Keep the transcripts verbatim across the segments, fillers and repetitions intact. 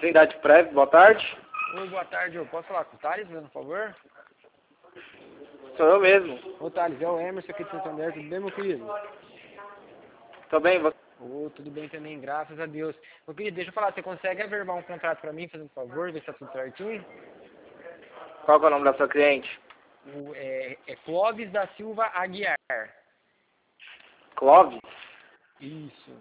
Trindade Prévio, boa tarde. Oi, boa tarde, eu posso falar com o Thales, por favor? Sou eu mesmo. Ô Thales, é o Emerson aqui de Santander, tudo bem, meu querido? Tô bem, você? Ô, tudo bem também, graças a Deus. Meu querido, deixa eu falar, você consegue averbar um contrato pra mim, fazendo um favor, ver se tá tudo certinho? Qual que é o nome da sua cliente? O, é, é Clóvis da Silva Aguiar. Clóvis? Isso.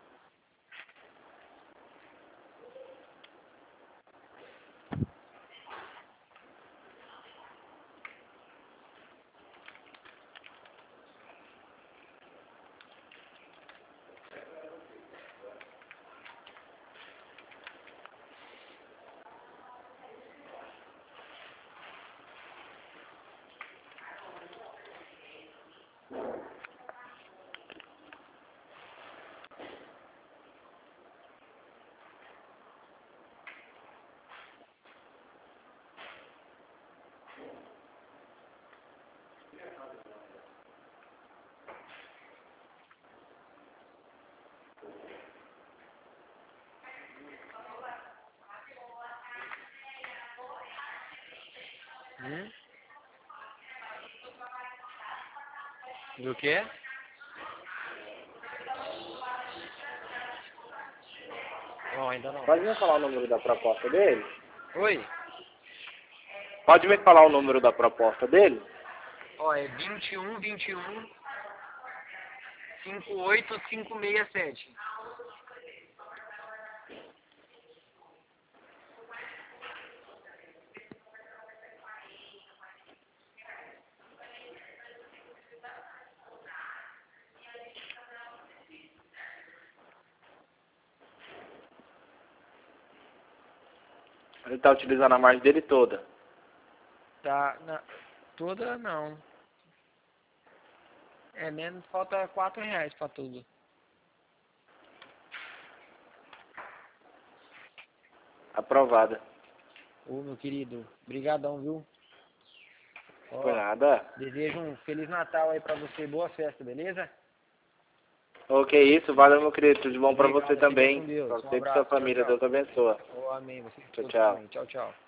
Hum? Do quê? Não, ainda não. Pode me falar o número da proposta dele? Oi? Pode me falar o número da proposta dele? Ó, é vinte e um, vinte e um, cinquenta e oito, quinhentos e sessenta e sete. Ele tá utilizando a margem dele toda. Tá, na, toda não. É, menos falta quatro reais pra tudo. Aprovada. Ô, meu querido, brigadão, viu? Ó, Foi nada. desejo um Feliz Natal aí pra você e boa festa, beleza? Ok, isso. Valeu, meu querido. Tudo de bom pra Obrigado, você fica também. com Deus. Pra Um você e pra sua abraço, tchau, família. tchau. Deus abençoe. Oh, amém, você Tchau, todos tchau. também. Tchau, tchau.